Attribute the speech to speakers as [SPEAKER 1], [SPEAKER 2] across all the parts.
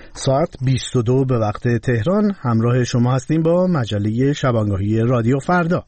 [SPEAKER 1] ساعت 22 به وقت تهران همراه شما هستیم با مجله شبانگاهی رادیو فردا.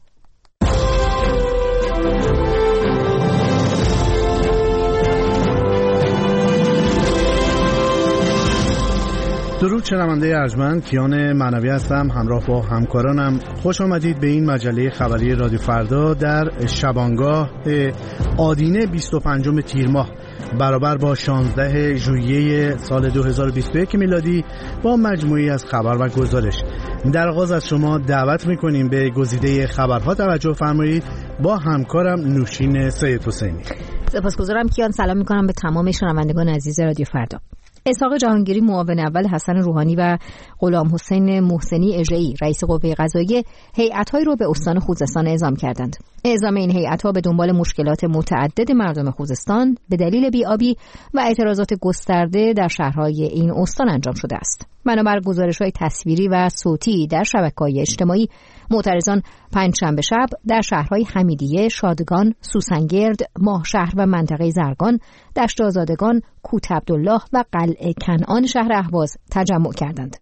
[SPEAKER 1] درود شنونده ارجمند، کیان معنوی هستم. همراه با همکارانم خوش آمدید به این مجله خبری رادیو فردا در شبانگاه آدینه 25 تیر ماه برابر با 16 ژوئیه سال 2021 میلادی با مجموعی از خبر و گزارش. در آغاز از شما دعوت میکنیم به گزیده خبرها توجه فرمایید با همکارم نوشین سید حسینی.
[SPEAKER 2] سپاسگزارم کیان. سلام میکنم به تمام شنوندگان عزیز رادیو فردا. اسحاق جهانگیری معاون اول حسن روحانی و غلام حسین محسنی اژه‌ای رئیس قوه قضاییه هیئت‌هایی را به استان خوزستان اعزام کردند. اعزام این هیئت‌ها به دنبال مشکلات متعدد مردم خوزستان به دلیل بی‌آبی و اعتراضات گسترده در شهرهای این استان انجام شده است. بنابر گزارش‌های تصویری و صوتی در شبکه‌های اجتماعی، معترضان پنجشنبه شب در شهرهای حمیدیه، شادگان، سوسنگرد، ماهشهر و منطقه زرگان، دشت آزادگان، کوت عبدالله و قلعه کنعان شهر اهواز تجمع کردند.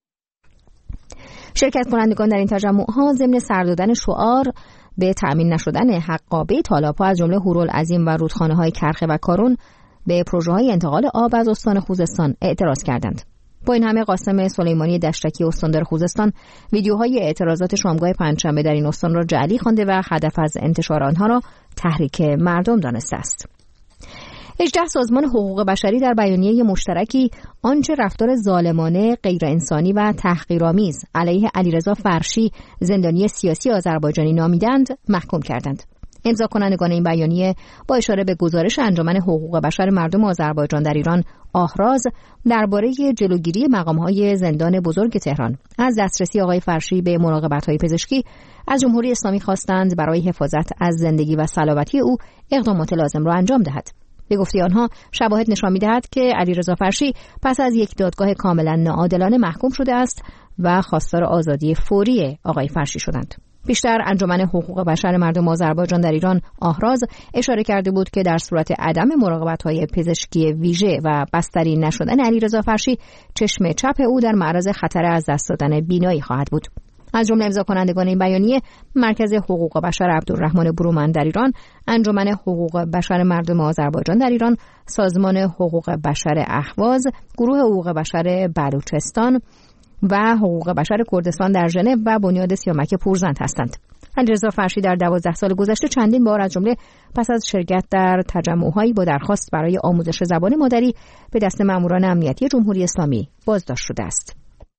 [SPEAKER 2] شرکت کنندگان در این تجمع‌ها ضمن سر دادن شعار به تأمین نشدن حقابه تالاب‌ها از جمله هورالعظیم و رودخانه‌های کرخه و کارون به پروژه‌های انتقال آب از استان خوزستان اعتراض کردند. با این همه قاسم سلیمانی دشتکی استاندار خوزستان ویدیوهای اعتراضات شامگاه پنجشنبه در این استان را جعلی خوانده و هدف از انتشار آنها را تحریک مردم دانسته است. 18 سازمان حقوق بشری در بیانیه مشترکی آنچه رفتار ظالمانه، غیر انسانی و تحقیرآمیز علیه علیرضا فرشی زندانی سیاسی آذربایجانی نامیدند محکوم کردند. امضا کنندگان این بیانیه با اشاره به گزارش انجمن حقوق بشر مردم آذربایجان در ایران آهراز درباره جلوگیری مقام‌های زندان بزرگ تهران از دسترسی آقای فرشی به مراقبت‌های پزشکی از جمهوری اسلامی خواستند برای حفاظت از زندگی و سلامتی او اقدامات لازم را انجام دهد. به گفته آنها شواهد نشان می‌دهد که علیرضا فرشی پس از یک دادگاه کاملا ناعادلانه محکوم شده است و خواستار آزادی فوری آقای فرشی شدند. بیشتر انجمن حقوق بشر مردم آذربایجان در ایران آهراز اشاره کرده بود که در صورت عدم مراقبت‌های پزشکی ویژه و بستری نشدن علیرضا فرشی چشم چپ او در معرض خطر از دست دادن بینایی خواهد بود. از جمله امضا کنندگان این بیانیه مرکز حقوق بشر عبدالرحمن برومند در ایران، انجمن حقوق بشر مردم آذربایجان در ایران، سازمان حقوق بشر اهواز، گروه حقوق بشر بلوچستان و حقوق بشر کردستان در ژنو و بنیاد سیامک پورزند هستند. علیرضا فرشی در 12 سال گذشته چندین بار از جمله پس از شرکت در تجمع‌هایی با درخواست برای آموزش زبان مادری به دست ماموران امنیتی جمهوری اسلامی بازداشت شده است.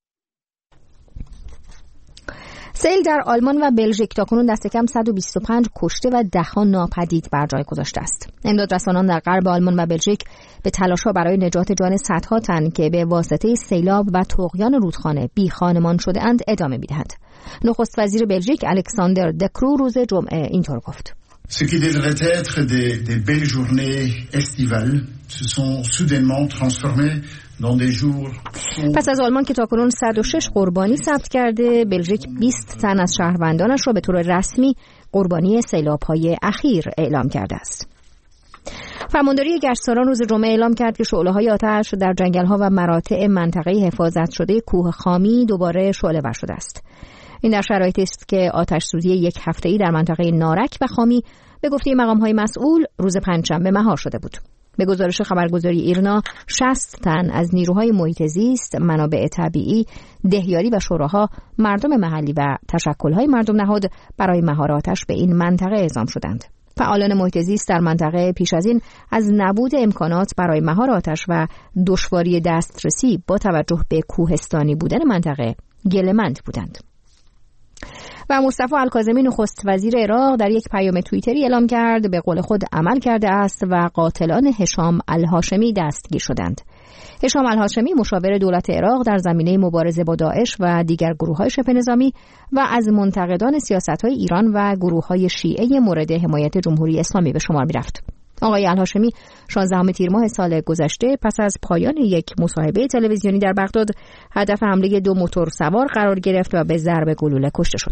[SPEAKER 2] سیل در آلمان و بلژیک تاکنون دست کم 125 کشته و ده‌ها ناپدید بر جای گذاشته است. امدادرسانان در غرب آلمان و بلژیک به تلاش‌ها برای نجات جان صدها تن که به واسطه سیلاب و طغیان رودخانه بی خانمان شده اند ادامه می‌دهند. نخست وزیر بلژیک الکساندر دکرو روز جمعه اینطور گفت:
[SPEAKER 3] Ce qui devrait être des belles journées estivales se sont soudainement transformées dans des jours.
[SPEAKER 2] پس از آلمان که تاکنون 106 قربانی ثبت کرده، بلژیک 20 تن از شهروندانش را به طور رسمی قربانی سیلاب‌های اخیر اعلام کرده است. فرمانداری گشتسالان روز جمعه اعلام کرد که شعله‌های آتش در جنگل‌ها و مراتع منطقه حفاظت شده کوه خامی دوباره شعله‌ور شده است. این در شرایطی است که آتش سوزی یک هفته‌ای در منطقه نارک و خامی به گفته مقام‌های مسئول روز پنجشنبه مهار شده بود. به گزارش خبرگزاری ایرنا 60 تن از نیروهای محیط زیست، منابع طبیعی، دهیاری و شوراها، مردم محلی و تشکل‌های مردم نهاد برای مهار آتش به این منطقه اعزام شدند. فعالان محیط زیست در منطقه پیش از این از نبود امکانات برای مهار آتش و دشواری دسترسی با توجه به کوهستانی بودن منطقه گله‌مند بودند. و مصطفی الکاظمی نخست وزیر عراق در یک پیام توییتری اعلام کرد به قول خود عمل کرده است و قاتلان هشام الهاشمی دستگیر شدند. هشام الهاشمی مشاور دولت عراق در زمینه مبارزه با داعش و دیگر گروه‌های شبه نظامی و از منتقدان سیاست‌های ایران و گروه‌های شیعه مورد حمایت جمهوری اسلامی به شمار می‌رفت. آقای الهاشمی 16 تیر ماه سال گذشته پس از پایان یک مصاحبه تلویزیونی در بغداد هدف حمله 2 موتور سوار قرار گرفت و به ضرب گلوله کشته شد.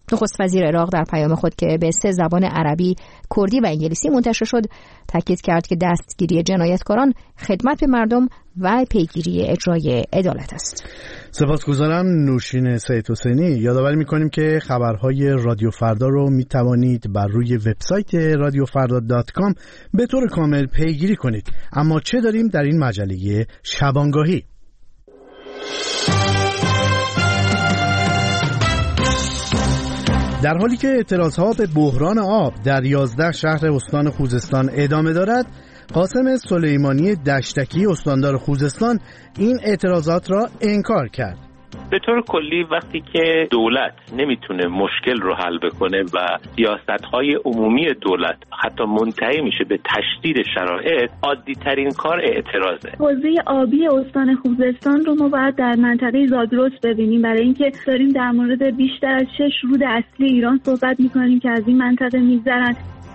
[SPEAKER 2] نخست وزیر عراق در پیام خود که به 3 زبان عربی، کردی و انگلیسی منتشر شد، تاکید کرد که دستگیری جنایتکاران خدمت به مردم و پیگیری اجرای عدالت است.
[SPEAKER 1] سپاسگزارم نوشین سید حسینی. یادآوری می‌کنیم که خبرهای رادیو فردا رو می‌توانید بر روی وبسایت radiofarda.com به طور کامل پیگیری کنید. اما چه داریم در این مجله شبانگاهی؟ در حالی که اعتراضها به بحران آب در 11 شهر استان خوزستان ادامه دارد، قاسم سلیمانی دشتکی استاندار خوزستان این اعتراضات را انکار کرد.
[SPEAKER 4] به طور کلی وقتی که دولت نمیتونه مشکل رو حل بکنه و سیاست‌های عمومی دولت حتی منتهی میشه به تشدید شرایط، عادی ترین کار اعتراضه.
[SPEAKER 5] حوزه آبی استان خوزستان رو ما باید در منطقه زاگرس ببینیم، برای اینکه داریم در مورد بیشتر از 6 رود اصلی ایران صحبت میکنیم که از این منطقه میگذرن.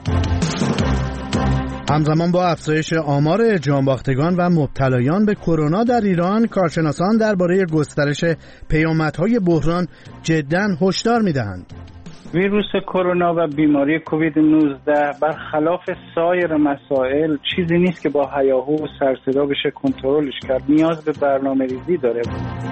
[SPEAKER 1] همزمان با افزایش آمار جانباختگان و مبتلایان به کرونا در ایران، کارشناسان درباره گسترش پیامدهای بحران جداً هشدار می‌دهند.
[SPEAKER 6] ویروس کرونا و بیماری کووید 19 برخلاف سایر مسائل چیزی نیست که با هیاهو و سرصدا بشه کنترلش کرد. نیاز به برنامه‌ریزی داره.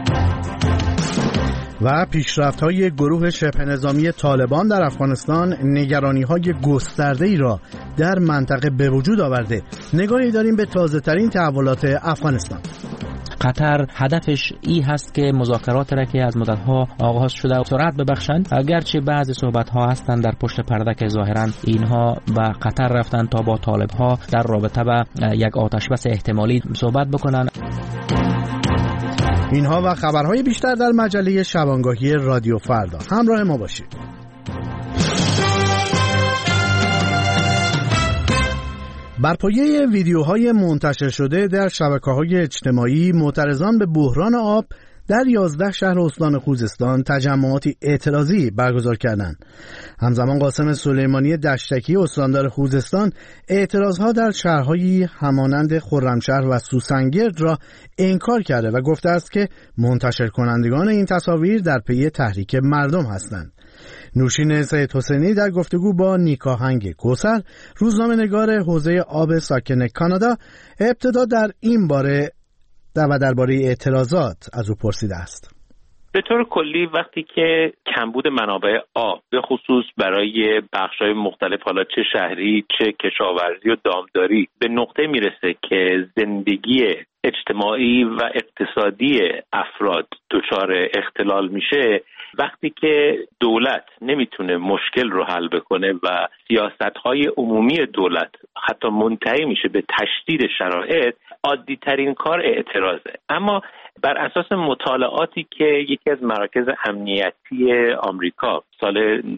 [SPEAKER 1] و پیشرفت‌های گروه شبه نظامی طالبان در افغانستان نگرانی‌های گسترده‌ای را در منطقه به وجود آورده. نگاهی داریم به تازه‌ترین تحولات افغانستان.
[SPEAKER 7] قطر هدفش این هست که مذاکرات را که از مدت‌ها آغاز شده سرعت ببخشند، اگرچه بعضی صحبت‌ها هستند در پشت پرده که ظاهراً اینها به قطر رفتن تا با طالب‌ها در رابطه با یک آتشبس احتمالی صحبت بکنن.
[SPEAKER 1] اینها و خبرهای بیشتر در مجله شبانگاهی رادیو فردا. همراه ما باشید. بر پایه ویدیوهای منتشر شده در شبکه‌های اجتماعی، معترضان به بحران آب در 11 شهر استان خوزستان تجمعاتی اعتراضی برگزار کردند. همزمان قاسم سلیمانی دشتکی استاندار خوزستان اعتراضها در شهرهایی همانند خرمشهر و سوسنگرد را انکار کرده و گفته است که منتشر کنندگان این تصاویر در پی تحریک مردم هستند. نوشین سید حسینی در گفتگو با نیکاهنگ کوثر، روزنامه‌نگار حوزه آب ساکن کانادا، ابتدا در این باره و درباره اعتراضات از او پرسیده است.
[SPEAKER 4] به طور کلی وقتی که کمبود منابع آب به خصوص برای بخش‌های مختلف، حالا چه شهری چه کشاورزی و دامداری، به نقطه میرسه که زندگی اجتماعی و اقتصادی افراد دچار اختلال میشه، وقتی که دولت نمیتونه مشکل رو حل بکنه و سیاست‌های عمومی دولت حتی منتهی میشه به تشدید شرایط، عادی ترین کار اعتراضه. اما بر اساس مطالعاتی که یکی از مراکز امنیتی آمریکا سال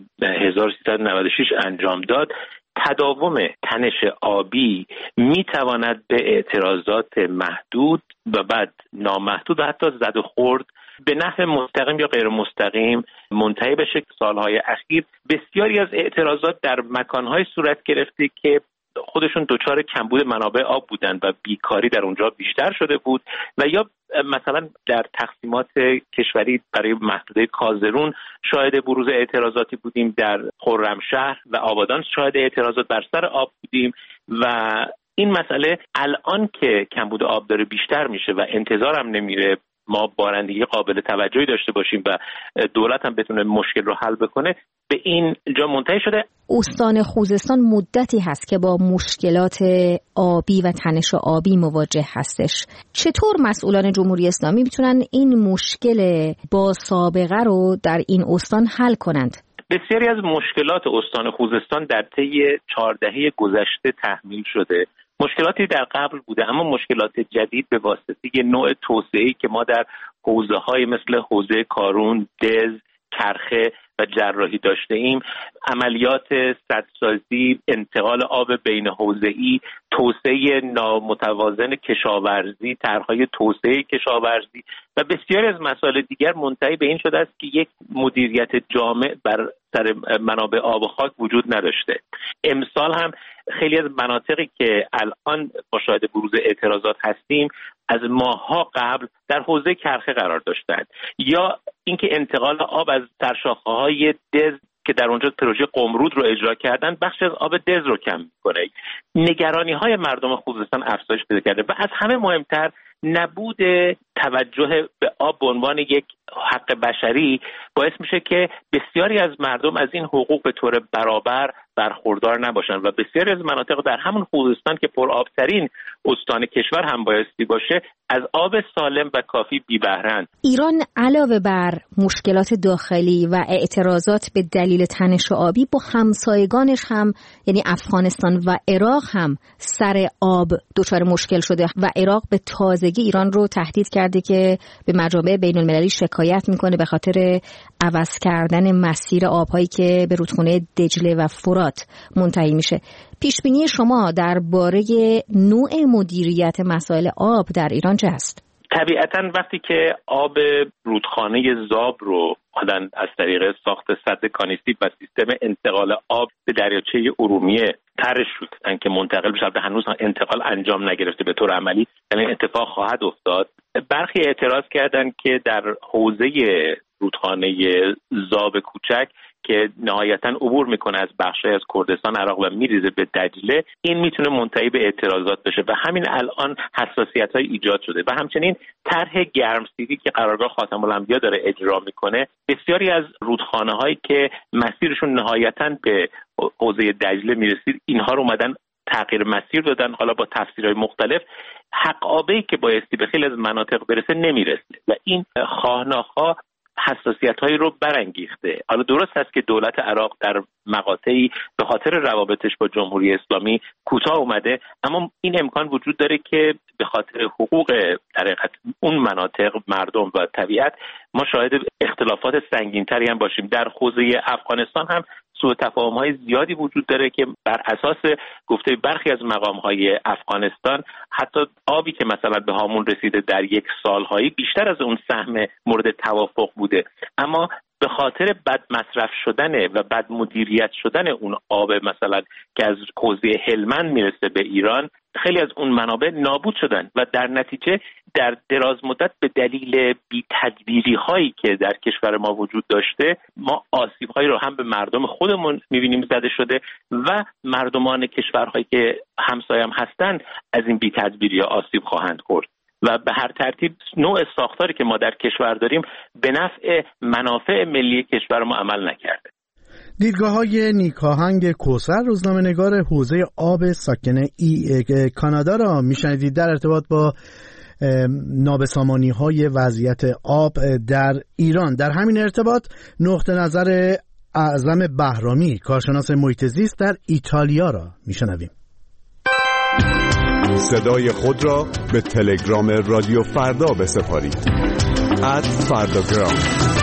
[SPEAKER 4] 1396 انجام داد، تداوم تنش آبی میتواند به اعتراضات محدود و بعد نامحدود و حتی زد و خورد به نحو مستقیم یا غیر مستقیم منتهی بشه. سالهای اخیر بسیاری از اعتراضات در مکانهای صورت گرفته که خودشون دچار کمبود منابع آب بودند و بیکاری در اونجا بیشتر شده بود، و یا مثلا در تقسیمات کشوری برای محدوده کازرون شاهد بروز اعتراضاتی بودیم، در خرمشهر و آبادان شاهد اعتراضات بر سر آب بودیم. و این مسئله الان که کمبود آب داره بیشتر میشه و انتظارم نمیره ما بارندگی قابل توجهی داشته باشیم و دولت هم بتونه مشکل رو حل بکنه، به این جا منتهی شده.
[SPEAKER 2] استان خوزستان مدتی هست که با مشکلات آبی و تنش آبی مواجه هستش. چطور مسئولان جمهوری اسلامی میتونن این مشکل با سابقه رو در این استان حل کنند؟
[SPEAKER 4] بسیاری از مشکلات استان خوزستان در طی 4 دهه گذشته تحمیل شده. مشکلاتی در قبل بوده، اما مشکلات جدید به واسطه نوع توسعه‌ای که ما در حوزه‌های مثل حوزه کارون، دز، کرخه و جراحی داشته ایم، عملیات سدسازی، انتقال آب بین حوزه‌ای، توسعه نامتوازن کشاورزی، طرح‌های توسعه کشاورزی و بسیاری از مسائل دیگر منتهی به این شده است که یک مدیریت جامع بر سر منابع آب و خاک وجود نداشته. امسال هم خیلی از مناطقی که الان با شاهد بروز اعتراضات هستیم از ماه‌ها قبل در حوزه کرخه قرار داشتند، یا اینکه انتقال آب از سرشاخه‌های دز که در اونجا پروژه قمرود رو اجرا کردن بخش از آب دز رو کم میکنه. نگرانی‌های مردم خوزستان افزایش پیدا کرده و از همه مهمتر نبود توجه به آب به عنوان یک حق بشری باعث میشه که بسیاری از مردم از این حقوق به طور برابر برخوردار نباشن و بسیاری از مناطق در همون خوزستان که پرآبترین استان کشور هم بایستی باشه از آب سالم و کافی بی بهره‌اند.
[SPEAKER 2] ایران علاوه بر مشکلات داخلی و اعتراضات به دلیل تنش آبی با همسایگانش هم یعنی افغانستان و عراق هم سر آب دچار مشکل شده و عراق به تازگی ایران رو تهدید کرده که به مجامع بین‌المللی شکایت میکنه به خاطر عوض کردن مسیر آبهایی که به رودخانه دجله و فرات منتهی میشه. پیشبینی شما درباره نوع مدیریت مسائل آب در ایران چه است؟
[SPEAKER 4] طبیعتاً وقتی که آب رودخانه زاب رو از طریق ساخت سد کانیستیپ و سیستم انتقال آب به دریاچه ارومیه طرح شد که منتقل بشه، هنوز انتقال انجام نگرفته به طور عملی، یعنی اتفاق خواهد افتاد. برخی اعتراض کردن که در حوزه رودخانه زاب کوچک که نهایتاً عبور میکنه از بخشی از کردستان عراق و میریزه به دجله، این میتونه منتهی به اعتراضات بشه و همین الان حساسیت‌های ایجاد شده. و همچنین طرح گرمسیری که قرارگاه خاتم الانبیا داره اجرا میکنه، بسیاری از رودخانه‌هایی که مسیرشون نهایتاً به حوزه دجله میرسید اینها رو اومدن تغییر مسیر دادن، حالا با تفسیرهای مختلف. حق آبی که بایستی به خیلی از مناطق برسه نمیرسه و این خواه‌ناخواه حساسیت‌هایی رو برانگیخته. حالا درست است که دولت عراق در مقاطعی به خاطر روابطش با جمهوری اسلامی کوتاه اومده، اما این امکان وجود داره که به خاطر حقوق در حقیقت اون مناطق، مردم و طبیعت ما شاهد اختلافات سنگین‌تری هم باشیم. در حوزه افغانستان هم سوء تفاهم‌های زیادی وجود داره که بر اساس گفته برخی از مقام‌های افغانستان حتی آبی که مثلا به هامون رسیده در یک سال‌هایی بیشتر از اون سهم مورد توافق بوده، اما به خاطر بد مصرف شدن و بد مدیریت شدن اون آب مثلا که از حوزه هلمند میرسه به ایران، خیلی از اون منابع نابود شدن و در نتیجه در دراز مدت به دلیل بی‌تدبیری هایی که در کشور ما وجود داشته ما آسیب هایی رو هم به مردم خودمون میبینیم زده شده و مردمان کشورهایی که همسایه هم هستن از این بی‌تدبیری ها آسیب خواهند خورد و به هر ترتیب نوع ساختاری که ما در کشور داریم به نفع منافع ملی کشور ما عمل نکرده.
[SPEAKER 1] دیدگاه‌های نیکاهنگ کوثر، روزنامه‌نگار حوزه آب ساکن کانادا را میشنیدید در ارتباط با نابسامانی‌های وضعیت آب در ایران. در همین ارتباط نقطه نظر اعظم بهرامی، کارشناس محیط زیست در ایتالیا را میشنویم.
[SPEAKER 8] صدای خود را به تلگرام رادیو فردا بسپارید. @فرداگرام.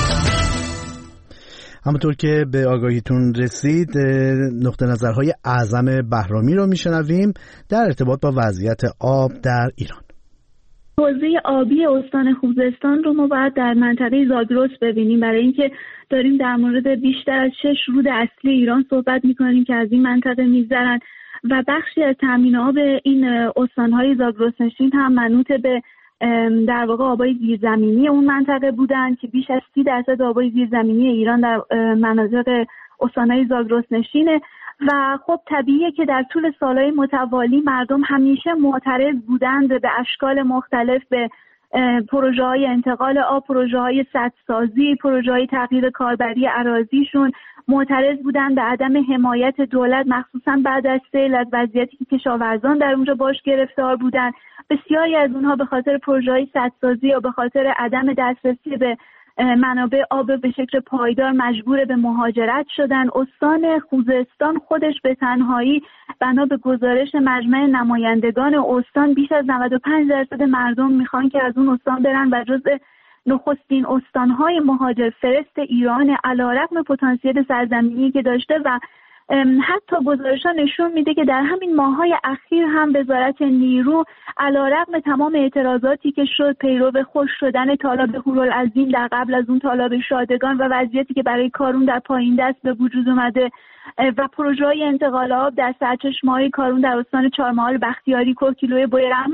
[SPEAKER 1] همونطور که به آگاهیتون رسید نقطه نظرهای اعظم بهرامی رو میشنویم در ارتباط با وضعیت آب در ایران.
[SPEAKER 5] حوزه آبی استان خوزستان رو ما باید در منطقه زاگرس ببینیم، برای اینکه داریم در مورد بیشتر از 6 رود اصلی ایران صحبت میکنیم که از این منطقه میگذرن و بخشی از تامین آب این استانهای زاگرس نشین هم منوط به در واقع آبای زیرزمینی اون منطقه بودن که بیش از 30% آبای زیرزمینی ایران در مناطق استانهای زاگرس نشینه و خب طبیعیه که در طول سالهای متوالی مردم همیشه معترض بودند به اشکال مختلف به پروژه‌های انتقال آب، پروژه‌های سدسازی، پروژه‌های تغییر کاربری اراضیشون، معترض بودند به عدم حمایت دولت مخصوصا بعد از سیل از وضعیتی که کشاورزان در اونجا باش گرفتار بودند. بسیاری از اونها به خاطر پروژه‌های سدسازی یا به خاطر عدم دسترسی به منابع آب به شکل پایدار مجبور به مهاجرت شدن. استان خوزستان خودش به تنهایی بنا به گزارش مجمع نمایندگان استان بیش از 95% مردم میخوان که از اون استان برن و جزء نخستین استانهای مهاجر فرست ایران علیرغم پتانسیل سرزمینی که داشته و حتی گزارش‌ها نشون میده که در همین ماه‌های اخیر هم وزارت نیرو علیرغم تمام اعتراضاتی که شد پیرو خشک شدن تالاب هورالعظیم در قبل از اون تالاب شادگان و وضعیتی که برای کارون در پایین دست به وجود اومده و پروژه‌های انتقال آب در سرچشمه‌های کارون در استان چهارمحال، بختیاری، کوهگیلوی، بویراحمد،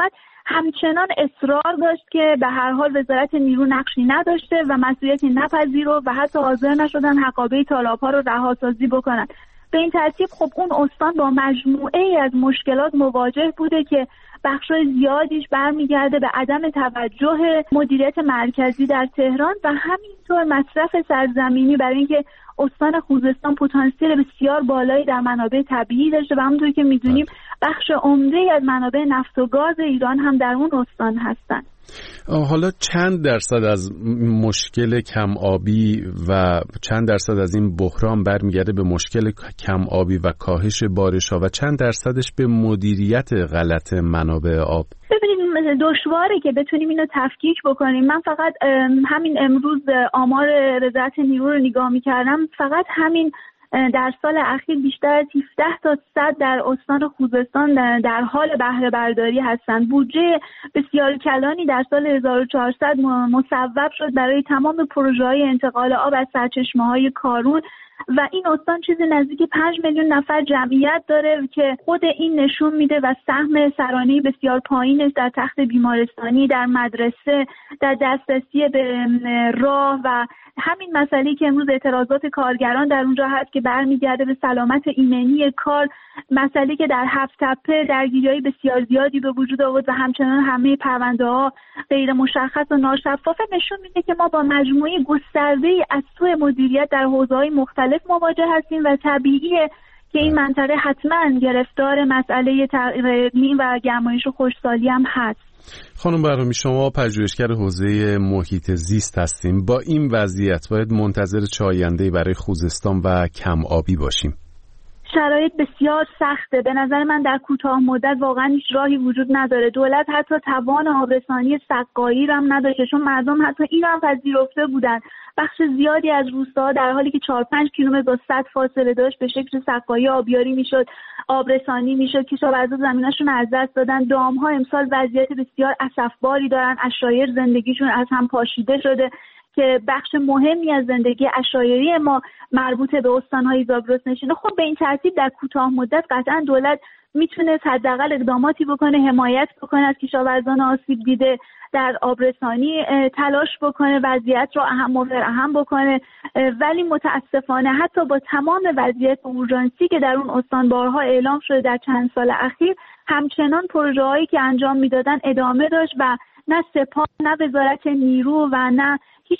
[SPEAKER 5] همچنان اصرار داشت که به هر حال وزارت نیرو نقشی نداشته و مسئولیتی نپذیرفت و حتی حاضر نشدن حقابه تالاب‌ها رو رهاسازی بکنن. به این ترتیب خب اون استان با مجموعه ای از مشکلات مواجه بوده که بخشای زیادیش برمیگرده به عدم توجه مدیریت مرکزی در تهران و همینطور مصرف سرزمینی، برای اینکه استان خوزستان پتانسیل بسیار بالایی در منابع طبیعی داشته و همونطوری که میدونیم بخش عمده‌ای از منابع نفت و گاز ایران هم در اون استان هستن.
[SPEAKER 9] حالا چند درصد از مشکل کم آبی و چند درصد از این بحران برمیگرده به مشکل کم آبی و کاهش بارش‌ها و چند درصدش به مدیریت غلط منابع آب؟
[SPEAKER 5] ببینید دشواره که بتونیم اینو تفکیک بکنیم. من فقط همین امروز آمار وزارت نیرو رو نگاه می‌کردم، فقط همین در سال اخیر بیشتر از 17 تا 100 در استان خوزستان در حال بهره برداری هستند. بودجه بسیار کلانی در سال 1400 مصوب شد برای تمام پروژه‌های انتقال آب از سرچشمه‌های کارون و این استان چیزی نزدیک 5 میلیون نفر جمعیت داره که خود این نشون میده و سهم سرانه‌ای بسیار پایینش در تخت بیمارستانی، در مدرسه، در دسترسی به راه و همین مسئله‌ای که امروز اعتراضات کارگران در اونجا هست که برمیگرده به سلامت ایمنی کار، مسئله‌ای که در هفت تپه درگیری‌های بسیار زیادی به وجود آورد و همچنان همه پرونده‌ها غیر مشخص و ناشفاف، نشون میده که ما با مجموعه گسترده‌ای از سوء مدیریت در حوزه‌های مختلف مواجه هستیم و طبیعیه که این منطقه حتما گرفتار مسئله تغییر اقلیم و گرمایش و خشکسالی هم هست.
[SPEAKER 9] خانم بهرامی، شما پژوهشگر حوزه محیط زیست هستیم. با این وضعیت باید منتظر چه آینده‌ای برای خوزستان و کم آبی باشیم؟
[SPEAKER 5] شرایط بسیار سخته. به نظر من در کوتاه مدت واقعا هیچ راهی وجود نداره. دولت حتی توان آبرسانی سقایی هم نداشته، چون مردم حتی این هم پذیرفته بودن. بخش زیادی از روستاها در حالی که 4-5 کیلومتر با سد فاصله داشت به شکل سقایی آبیاری میشد، آبرسانی میشد. کشاورزا زمیناشون از دست دادن. دامها امسال وضعیت بسیار اسفباری دارن. عشایر زندگیشون از هم پاشیده شده که بخش مهمی از زندگی عشایری ما مربوط به استان‌های زاگرس نشینه. خب به این ترتیب در کوتاه مدت قطعا دولت میتونه حداقل اقداماتی بکنه، حمایت بکنه از کشاورزان آسیب دیده، در آبرسانی تلاش بکنه، وضعیت رو اهم بکنه، ولی متاسفانه حتی با تمام وضعیت اورژانسی که در اون استان بارها اعلام شده در چند سال اخیر، همچنان پروژه‌هایی که انجام میدادن ادامه داشت و نه سپاه، نه وزارت نیرو و نه هیچ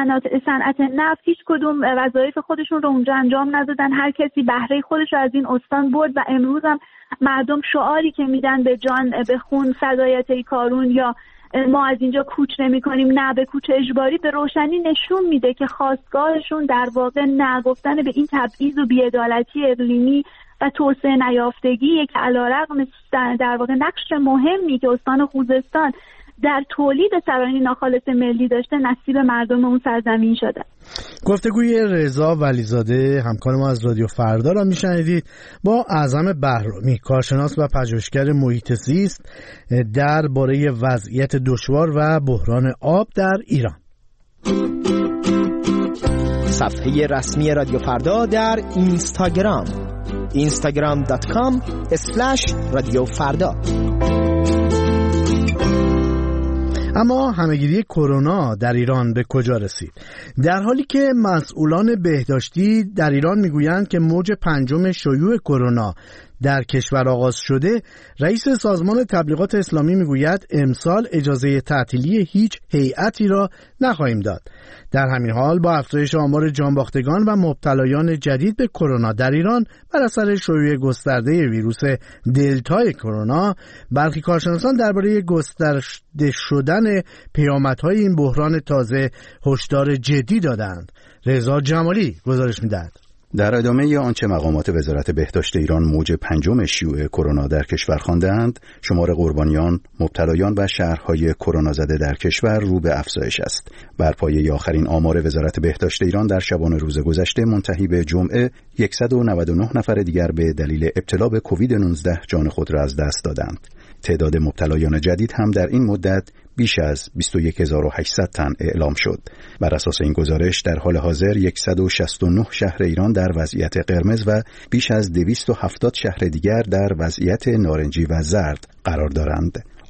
[SPEAKER 5] صنعت نفت هیچ کدوم وظایف خودشون رو اونجا انجام ندادن. هر کسی بهره خودش رو از این استان برد و امروز هم مردم شعاری که میدن به جان به خون فدایت کارون یا ما از اینجا کوچ نمی کنیم، نه به کوچ اجباری، به روشنی نشون میده که خواستگاهشون در واقع نه گفتن به این تبعیض و بی‌عدالتی اقلیمی و توسعه نیافتگی که علیرغم در واقع نقش مهمی که استان خوزستان در تولید سرانه ناخالص ملی داشته نصیب مردم اون سرزمین شده.
[SPEAKER 1] گفتگوی رضا ولیزاده همکار ما از رادیو فردا را میشنیدید با اعظم بهرامی، کارشناس و پژوهشگر محیط زیست درباره وضعیت دشوار و بحران آب در ایران.
[SPEAKER 10] صفحه رسمی رادیو فردا در اینستاگرام instagram.com/رادیوفردا.
[SPEAKER 1] اما همهگیری کرونا در ایران به کجا رسید؟ در حالی که مسئولان بهداشتی در ایران میگویند که موج پنجم شیوع کرونا در کشور آغاز شده، رئیس سازمان تبلیغات اسلامی میگوید امسال اجازه تعطیلی هیچ هیئتی را نخواهیم داد. در همین حال با افزایش آمار جانباختگان و مبتلایان جدید به کرونا در ایران بر اثر شیوع گسترده ویروس دلتای کرونا، برخی کارشناسان درباره گسترده شدن پیامدهای این بحران تازه هشدار جدی دادند. رضا جمالی گزارش می‌دهد.
[SPEAKER 11] در ادامه آنچه مقامات وزارت بهداشت ایران موج پنجم شیوع کرونا در کشور خواندند، شمار قربانیان، مبتلایان و شهرهای کرونا زده در کشور رو به افزایش است. بر پایه آخرین آمار وزارت بهداشت ایران در شبانه روز گذشته منتهی به جمعه، 199 نفر دیگر به دلیل ابتلا به کووید 19 جان خود را از دست دادند. تعداد مبتلایان جدید هم در این مدت بیش از 21800 تن اعلام شد. بر اساس این گزارش در حال حاضر 169 شهر ایران در وضعیت قرمز و بیش از 270 شهر دیگر در وضعیت نارنجی و زرد قرار دارند.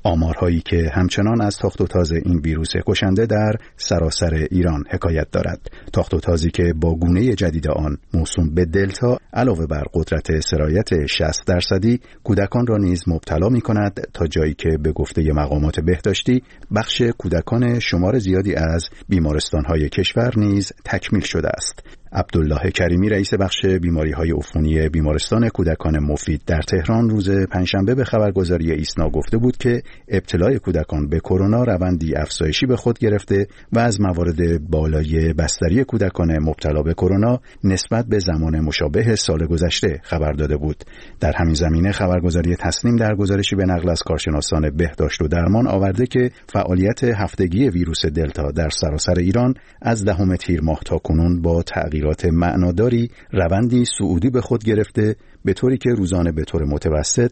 [SPEAKER 11] آمارهایی که همچنان از تاخت و تاز این ویروس کشنده در سراسر ایران حکایت دارد. تاخت و تازی که با گونه جدید آن موسوم به دلتا علاوه بر قدرت سرایت 60% کودکان را نیز مبتلا می‌کند تا جایی که به گفته مقامات بهداشتی بخش کودکان شمار زیادی از بیمارستان‌های کشور نیز تکمیل شده است. عبدالله کریمی رئیس بخش بیماری‌های عفونی بیمارستان کودکان مفید در تهران روز پنجشنبه به خبرگزاری ایسنا گفته بود که ابتلای کودکان به کرونا روندی افزایشی به خود گرفته و از موارد بالای بستری کودکان مبتلا به کرونا نسبت به زمان مشابه سال گذشته خبر داده بود. در همین زمینه خبرگزاری تسنیم در گزارشی به نقل از کارشناسان بهداشت و درمان آورده که فعالیت هفتگی ویروس دلتا در سراسر ایران از 10 تیر ماه تا کنون با تغییرات معناداری روندی صعودی به خود گرفته، به طوری که روزانه به طور متوسط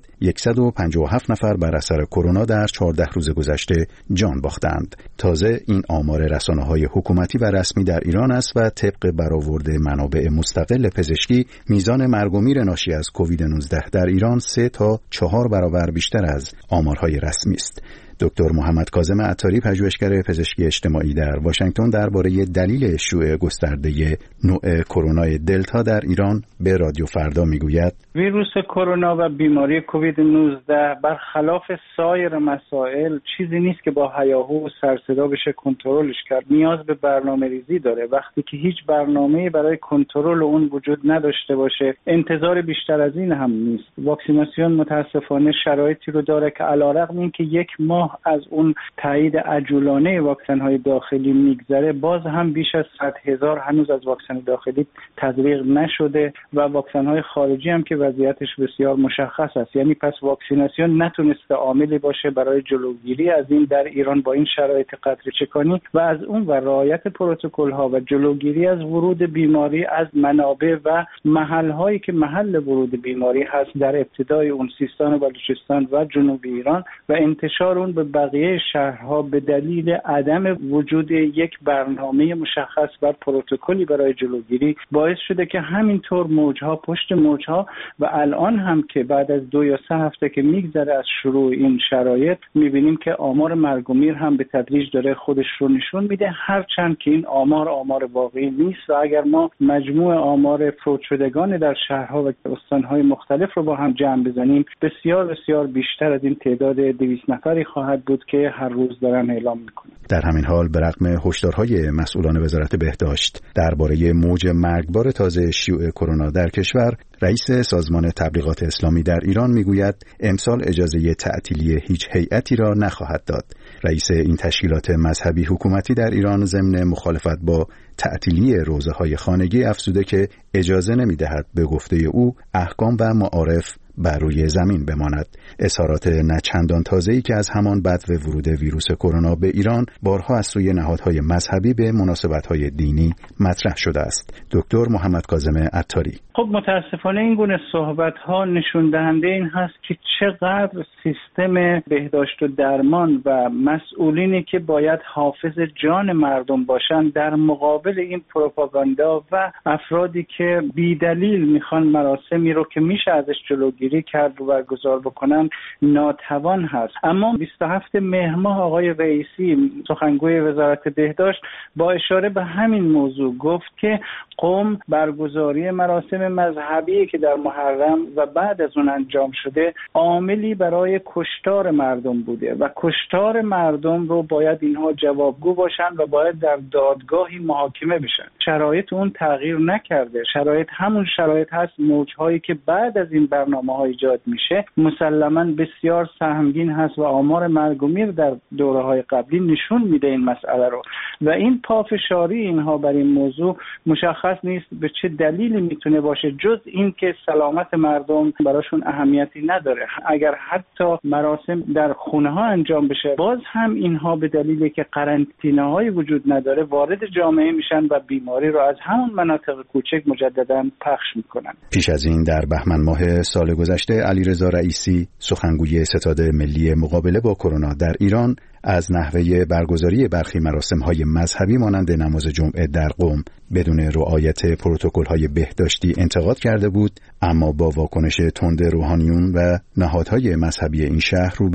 [SPEAKER 11] 157 نفر بر اثر کرونا در 14 روز گذشته جان باختند. تازه این آمار رسانه‌های حکومتی و رسمی در ایران است و طبق برآورد منابع مستقل پزشکی میزان مرگ و میر ناشی از کووید 19 در ایران 3 تا 4 برابر بیشتر از آمارهای رسمی است. دکتر محمد کاظم عطاری پژوهشگر پزشکی اجتماعی در واشنگتن درباره دلیل شیوع گسترده نوع کرونا دلتا در ایران به رادیو فردا میگوید:
[SPEAKER 6] ویروس کرونا و بیماری کووید 19 برخلاف سایر مسائل چیزی نیست که با هیاهو و سر صدا بشه کنترلش کرد. نیاز به برنامه‌ریزی داره. وقتی که هیچ برنامه‌ای برای کنترل اون وجود نداشته باشه، انتظار بیشتر از این هم نیست. واکسیناسیون متاسفانه شرایطی رو داره که علیرغم اینکه 1 ماه از اون تایید عجولانه واکسن‌های داخلی میگذره، باز هم بیش از 100,000 هنوز از واکسن داخلی تطبیق نشده و واکسن‌های خارجی هم که وضعیتش بسیار مشخص است. یعنی پس واکسیناسیون نتونسته عاملی باشه برای جلوگیری از این در ایران با این شرایط قطره‌چکانی و از اون و رعایت پروتکل‌ها و جلوگیری از ورود بیماری از منابع و محل‌هایی که محل ورود بیماری هست در ابتدای اون سیستان و بلوچستان و جنوب ایران و انتشار اون به بقیه شهرها به دلیل عدم وجود یک برنامه مشخص و پروتکلی برای جلوگیری باعث شده که همینطور موجها پشت موجها و الان هم که بعد از 2 یا 3 هفته که میگذره از شروع این شرایط میبینیم که آمار مرگ و میر هم به تدریج داره خودش رو نشون میده، هرچند که این آمار واقعی نیست و اگر ما مجموع آمار فوت شدگان در شهرها و استانهای مختلف رو با هم جمع بزنیم بسیار بسیار بیشتر از این تعداد 200 نفری خواهد بود که هر روز دارن اعلام میکنن.
[SPEAKER 11] در همین حال به رغم هشدارهای مسئولان وزارت بهداشت درباره موج مرگبار تازه شیوع کرونا در کشور، رئیس سازمان تبلیغات اسلامی در ایران میگوید امسال اجازه تعطیلی هیچ هیئتی را نخواهد داد. رئیس این تشکیلات مذهبی حکومتی در ایران ضمن مخالفت با تعطیلی روزه‌های خانگی افزوده که اجازه نمی‌دهد به گفته او احکام و معارف بر روی زمین بماند. اظهارات نچندان تازه‌ای که از همان بدو ورود ویروس کرونا به ایران بارها از سوی نهادهای مذهبی به مناسبت‌های دینی مطرح شده است. دکتر محمد کاظم عطاری:
[SPEAKER 6] خب متاسفانه این گونه صحبت‌ها نشون دهنده این هست که چقدر سیستم بهداشت و درمان و مسئولینی که باید حافظ جان مردم باشند در مقابل این پروپاگاندا و افرادی که بی‌دلیل میخوان مراسمی رو که میشه ازش جلوگیری کرد و برگزار بکنن ناتوان هست. اما 27 مهر ماه آقای رئیسی سخنگوی وزارت بهداشت با اشاره به همین موضوع گفت که قم برگزاری مراسم مذهبی که در محرم و بعد از اون انجام شده عاملی برای کشتار مردم بوده و کشتار مردم رو باید اینها جوابگو باشن و باید در دادگاهی محاکمه بشن. شرایط اون تغییر نکرده. شرایط همون شرایط هست. موجهایی که بعد از این برنامه‌ها ایجاد میشه مسلماً بسیار سهمگین هست و آمار مرگ و میر در دوره‌های قبلی نشون میده این مسئله رو و این پافشاری اینها بر این موضوع مشخص نیست به چه دلیلی میتونه باشه جز این که سلامت مردم براشون اهمیتی نداره. اگر حتی مراسم در خونه ها انجام بشه باز هم اینها به دلیلی که قرنطینه‌های وجود نداره وارد جامعه میشن و بیماری رو از همون مناطق کوچک مجددا پخش میکنن.
[SPEAKER 11] پیش از این در بهمن ماه سال گذشته علیرضا رئیسی سخنگوی ستاد ملی مقابله با کرونا در ایران از نحوه برگزاری برخی مراسم‌های مذهبی مانند نماز جمعه در قم بدون رعایت پروتکل‌های بهداشتی انتقاد کرده بود، اما با واکنش تند روحانیون و نهادهای مذهبی این شهر روبرو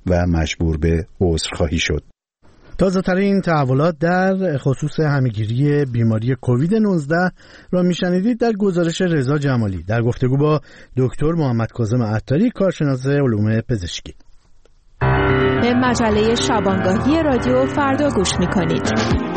[SPEAKER 11] و مجبور به عذرخواهی شد.
[SPEAKER 1] تازه‌ترین تحولات در خصوص همه‌گیری بیماری کووید 19 را میشنیدید در گزارش رضا جمالی در گفتگو با دکتر محمد کاظم عطاری، کارشناس علوم پزشکی.
[SPEAKER 12] به مجله شبانگاهی رادیو فردا گوش می‌کنید.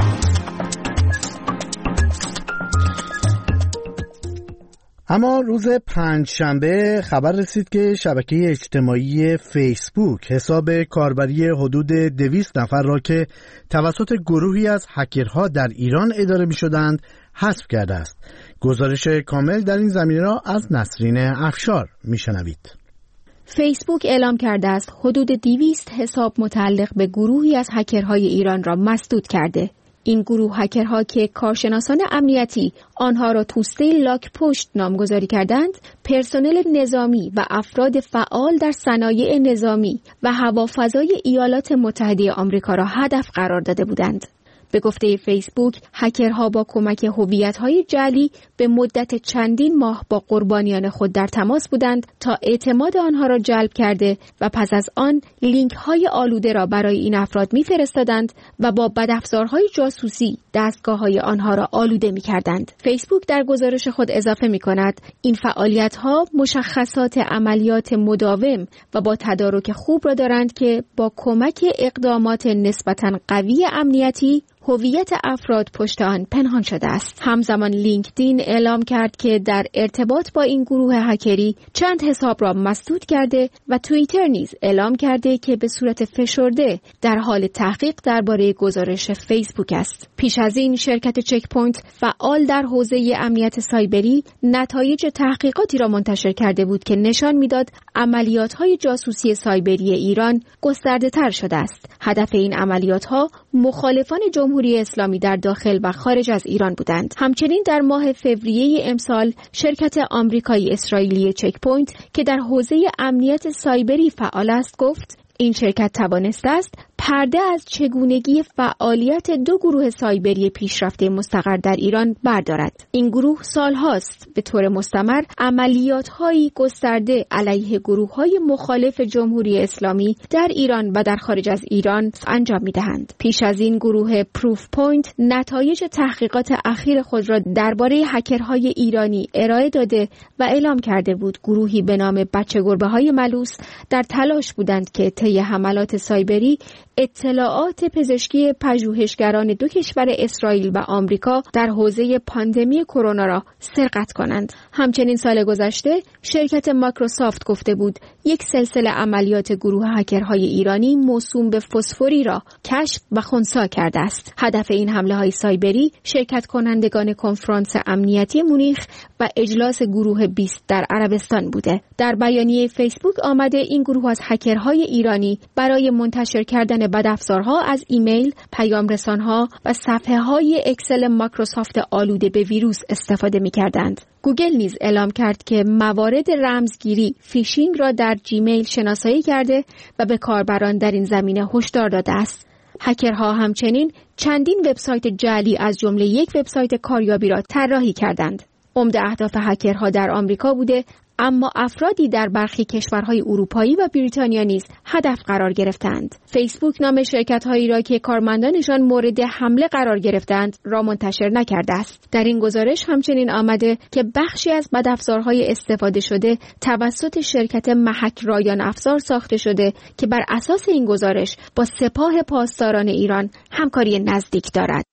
[SPEAKER 1] اما روز پنجشنبه خبر رسید که شبکه اجتماعی فیسبوک حساب کاربری حدود 200 نفر را که توسط گروهی از هکرها در ایران اداره می‌شدند حذف کرده است. گزارش کامل در این زمینه را از نسرین افشار می‌شنوید.
[SPEAKER 2] فیسبوک اعلام کرده است حدود 200 حساب متعلق به گروهی از هکرهای ایران را مسدود کرده. این گروه هکرها که کارشناسان امنیتی آنها را توسطه لاک پشت نامگذاری کردند، پرسنل نظامی و افراد فعال در صنایع نظامی و هوافضای ایالات متحده آمریکا را هدف قرار داده بودند. به گفته فیسبوک، هکرها با کمک هویت‌های جعلی به مدت چندین ماه با قربانیان خود در تماس بودند تا اعتماد آنها را جلب کرده و پس از آن لینک‌های آلوده را برای این افراد می‌فرستادند و با بدافزارهای جاسوسی دستگاه‌های آنها را آلوده می‌کردند. فیسبوک در گزارش خود اضافه می‌کند این فعالیت‌ها مشخصات عملیات مداوم و با تدارک خوب را دارند که با کمک اقدامات نسبتاً قوی امنیتی هویت افراد پشت آن پنهان شده است. همزمان لینکدین اعلام کرد که در ارتباط با این گروه هکری چند حساب را مسدود کرده و توییتر نیز اعلام کرده که به صورت فشرده در حال تحقیق درباره گزارش فیسبوک است. پیش از این شرکت چک پوینت فعال در حوزه امنیت سایبری نتایج تحقیقاتی را منتشر کرده بود که نشان میداد عملیات‌های جاسوسی سایبری ایران گسترده‌تر شده است. هدف این عملیات‌ها مخالفان جمهوری اسلامی در داخل و خارج از ایران بودند. همچنین در ماه فوریه امسال شرکت آمریکایی اسرائیلی چک پوینت که در حوزه امنیت سایبری فعال است گفت این شرکت توانسته است پرده از چگونگی فعالیت دو گروه سایبری پیشرفته مستقر در ایران بردارد. این گروه سالهاست به طور مستمر عملیات‌های گسترده علیه گروه‌های مخالف جمهوری اسلامی در ایران و در خارج از ایران انجام می‌دهند. پیش از این گروه پروف پوینت نتایج تحقیقات اخیر خود را درباره هکرهای ایرانی ارائه داده و اعلام کرده بود گروهی به نام بچه گربه‌های ملوس در تلاش بودند که طی حملات سایبری اطلاعات پزشکی پژوهشگران دو کشور اسرائیل و آمریکا در حوزه پاندمی کرونا را سرقت کنند. همچنین سال گذشته شرکت مایکروسافت گفته بود یک سلسله عملیات گروه هکرهای ایرانی موسوم به فسفوری را کشف و خنثی کرده است. هدف این حمله‌های سایبری شرکت کنندگان کنفرانس امنیتی مونیخ و اجلاس گروه 20 در عربستان بوده. در بیانیه فیسبوک آمده این گروه از هکرهای ایرانی برای منتشر کردن بدافزارها از ایمیل، پیام‌رسان‌ها و صفحه‌های اکسل مایکروسافت آلوده به ویروس استفاده می‌کردند. گوگل نیز اعلام کرد که موارد رمزگیری فیشینگ را در جیمیل شناسایی کرده و به کاربران در این زمینه هشدار داده است. هکرها همچنین چندین وبسایت جعلی از جمله یک وبسایت کاریابی را طراحی کردند. عمده اهداف هکرها در آمریکا بوده، اما افرادی در برخی کشورهای اروپایی و بریتانیا نیز هدف قرار گرفتند. فیسبوک نام شرکت‌هایی را که کارمندانشان مورد حمله قرار گرفتند را منتشر نکرده است. در این گزارش همچنین آمده که بخشی از بدافزارهای استفاده شده توسط شرکت محک رایان افزار ساخته شده که بر اساس این گزارش با سپاه پاسداران ایران همکاری نزدیک دارد.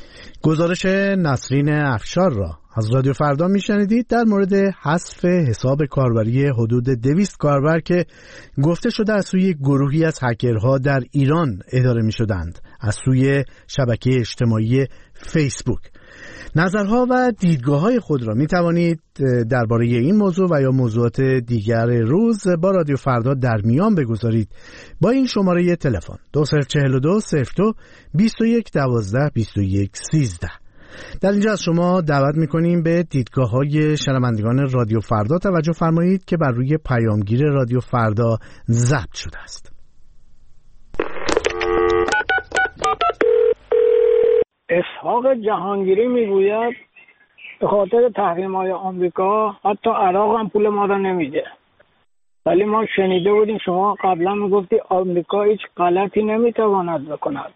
[SPEAKER 1] گزارش نسرین افشار را از رادیو فردا میشنیدید در مورد حذف حساب کاربری حدود 200 کاربر که گفته شده از سوی گروهی از هکرها در ایران اداره میشدند از سوی شبکه اجتماعی فیسبوک. نظرها و دیدگاه‌های خود را میتوانید درباره این موضوع و یا موضوعات دیگر روز با رادیو فردا در میان بگذارید با این شماره تلفن 2042 02 21 12 21 13. در اینجا از شما دعوت میکنیم به دیدگاه‌های شنوندگان رادیو فردا توجه فرمایید که بر روی پیامگیر رادیو فردا ضبط شده است.
[SPEAKER 13] اسحاق جهانگیری میگوید به خاطر تحریم‌های آمریکا حتی عراق هم پول ما را نمیده. ولی ما شنیده بودیم شما قبلا میگفتی آمریکا هیچ غلطی نمیتواند بکند.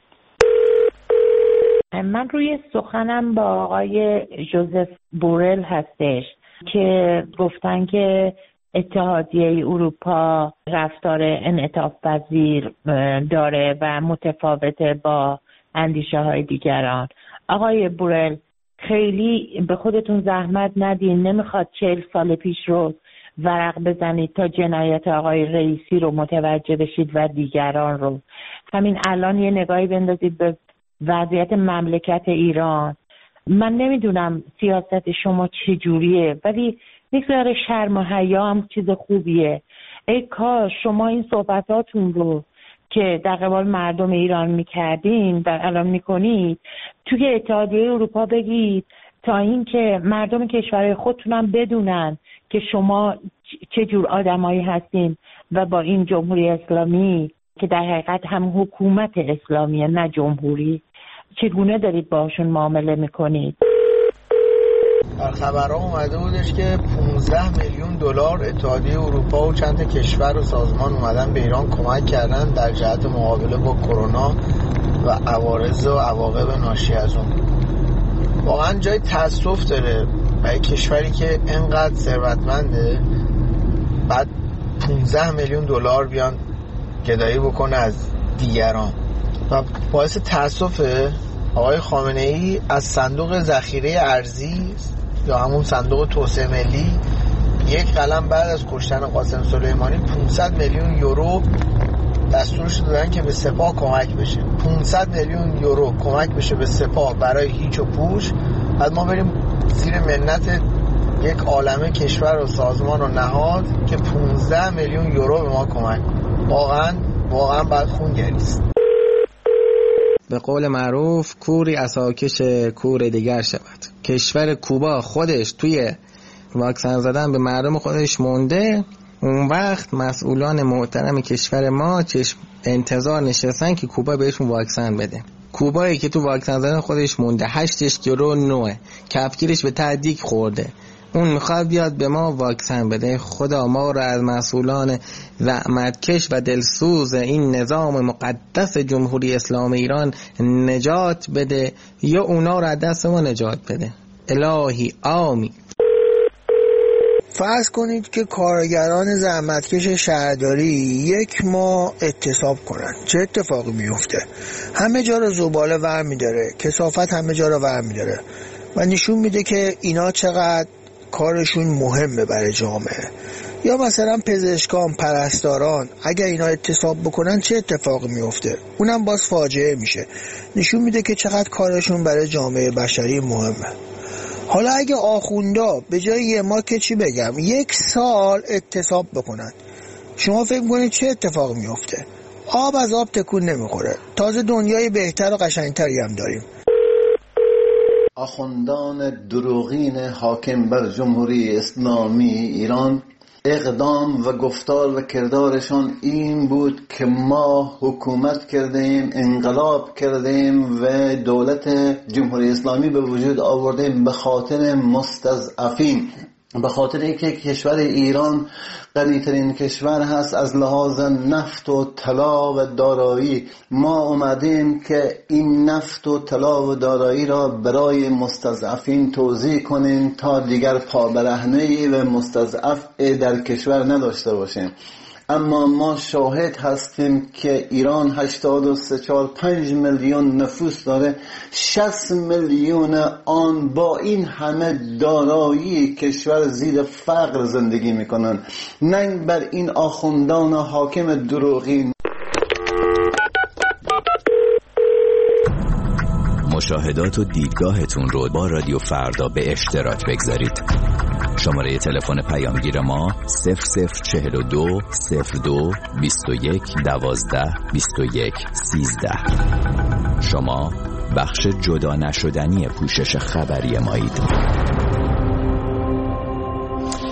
[SPEAKER 14] من روی سخنم با آقای جوزف بورل هستش که گفتن که اتحادیه اروپا رفتار انعطاف پذیر داره و متفاوته با اندیشه های دیگران. آقای بورل خیلی به خودتون زحمت ندین، نمیخواد 40 سال پیش رو ورق بزنید تا جنایت آقای رئیسی رو متوجه بشید و دیگران رو. همین الان یه نگاهی بندازید به وضعیت مملکت ایران. من نمیدونم سیاست شما چجوریه، ولی میگذاره شرم و حیا هم چیز خوبیه. ای کاش شما این صحبتاتون رو که در قبال مردم ایران میکردین در الان میکنید توی اتحادیه اروپا بگید، تا اینکه مردم کشورهای خودتونم بدونن که شما چه جور آدمایی هستین و با این جمهوری اسلامی که در حقیقت هم حکومت اسلامیه نه جمهوری، چگونه دارید باشون معامله میکنید.
[SPEAKER 15] خبرها اومده بودش که 15 میلیون دلار اتحادیه اروپا و چند کشور و سازمان اومدن به ایران کمک کردن در جهت مقابله با کرونا و عوارض و عواقب ناشی از اون. واقعا جای تأسف داره برای کشوری که انقدر ثروتمنده بعد 15 میلیون دلار بیان گدایی بکنه از دیگران. و باعث تأسفه آقای خامنه ای از صندوق ذخیره ارزی یا همون صندوق توسعه ملی یک قلم بعد از کشتن قاسم سلیمانی 500 میلیون یورو دستورش دادن که به سپاه کمک بشه. 500 میلیون یورو کمک بشه به سپاه برای هیچ و پوش، بعد ما بریم زیر منت یک عالمه کشور و سازمان و نهاد که 15 میلیون یورو به ما کمک. واقعا باید خون گریست.
[SPEAKER 16] به قول معروف کوری عصاکش کور دیگر شود. کشور کوبا خودش توی واکسن زدن به مردم خودش مونده، اون وقت مسئولان محترم کشور ما انتظار نشستن که کوبا بهشون واکسن بده. کوبایی که تو واکسن زدن خودش مونده 8 یورو 9 کفگیرش به تعدیق خورده، اون میخواد بیاد به ما واکسن بده. خدا ما رو از مسئولان زحمتکش و دلسوز این نظام مقدس جمهوری اسلامی ایران نجات بده یا اونا رو از دست ما نجات بده. الهی آمین.
[SPEAKER 17] فرض کنید که کارگران زحمتکش شهرداری 1 ماه اعتصاب کنن، چه اتفاقی میفته؟ همه جا رو زباله ور میداره، کثافت همه جا رو ور میداره و نشون میده که اینا چقدر کارشون مهمه برای جامعه. یا مثلا پزشکان، پرستاران اگر اینا اعتصاب بکنن چه اتفاقی میفته؟ اونم باز فاجعه میشه، نشون میده که چقدر کارشون برای جامعه بشری مهمه. حالا اگه آخوندا به جای 1 ماه که چی بگم 1 سال اعتصاب بکنن، شما فکر میکنید چه اتفاق میفته؟ آب از آب تکون نمیخوره. تازه دنیای بهتر و قشنگتری هم داریم.
[SPEAKER 18] آخوندان دروغین حاکم بر جمهوری اسلامی ایران اقدام و گفتار و کردارشان این بود که ما حکومت کردیم، انقلاب کردیم و دولت جمهوری اسلامی به وجود آوردیم به خاطر مستضعفین، به خاطر اینکه کشور ایران غنی‌ترین کشور هست از لحاظ نفت و طلا و دارایی. ما اومدیم که این نفت و طلا و دارایی را برای مستضعفین توزیع کنیم تا دیگر پابرهنه‌ای و مستضعف در کشور نداشته باشیم. اما ما شاهد هستیم که ایران 83-85 میلیون نفوس داره، 60 میلیون آن با این همه دارایی کشور زیر فقر زندگی میکنن. ننگ بر این آخوندان حاکم دروغین.
[SPEAKER 19] مشاهدات و دیدگاهتون رو با رادیو فردا به اشتراک بگذارید. شماره تلفن پیامگیر ما 0042 02 21 12 21 13. شما بخش جدا نشدنی پوشش خبری مایید.